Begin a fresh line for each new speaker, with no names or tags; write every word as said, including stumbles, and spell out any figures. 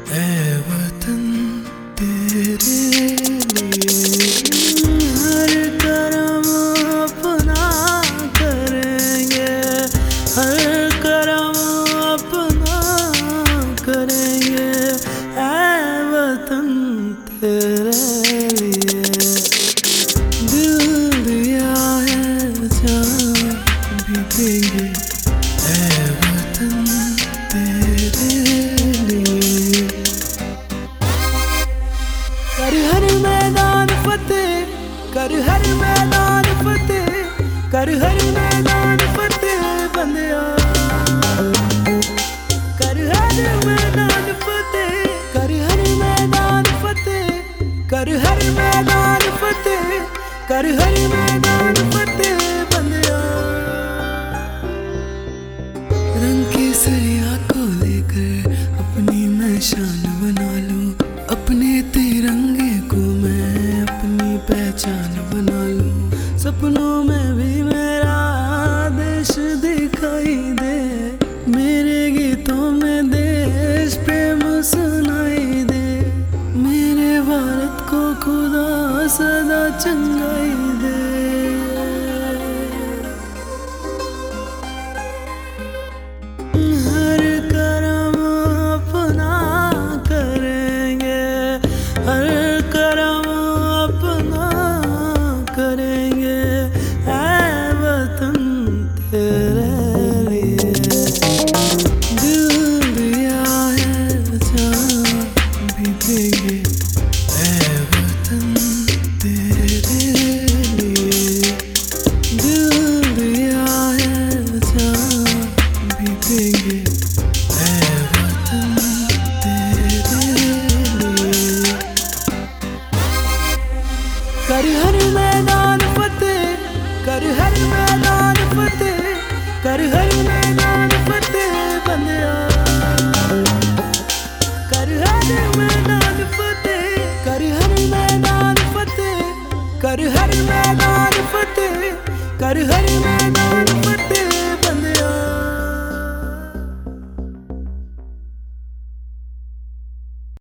ऐ वतन तेरे लिए हर करम अपना करेंगे, हर करम अपना करेंगे। ऐ वतन तेरे लिए दिल दिया है जान भी देंगे। ऐ वतन तेरे लिए कर हर मैदान फतेह, कर हर मैदान फतेह, कर हर मैदान फतेह बंदिया। कर हर मैदान फतेह, कर हर मैदान फतेह, कर हर मैदान फतेह, कर हर मैदान फतेह बंदिया। रंग केसरिया को लेकर अपनी मैं शान बना लूं, अपने तिरंगे को मैं अपनी पहचान बना लूं। सपनों में भी मेरा देश दिखाई दे, मेरे गीतों में देश प्रेम सुनाई दे। मेरे भारत को खुदा सदा चंगाई दे। हर करम अपना करेंगे, हर करम अपना करेंगे। ऐ वतन तेरे लिए दिल दिया है जान भी देंगे। ऐ वतन तेरे लिए दिल दिया है जान भी देंगे। ऐ वतन तेरे लिए कर हर मैदान फतेह, कर हर मैदान फतेह, कर हर